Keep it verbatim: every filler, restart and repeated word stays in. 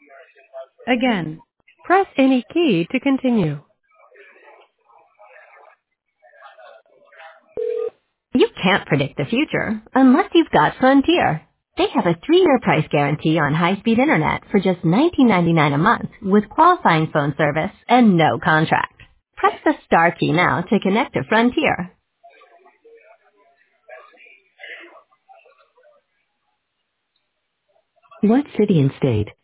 Again, press any key to continue. You can't predict the future unless you've got Frontier. They have a three-year price guarantee on high-speed internet for just nineteen ninety-nine a month with qualifying phone service and no contract. Press the star key now to connect to Frontier. What city and state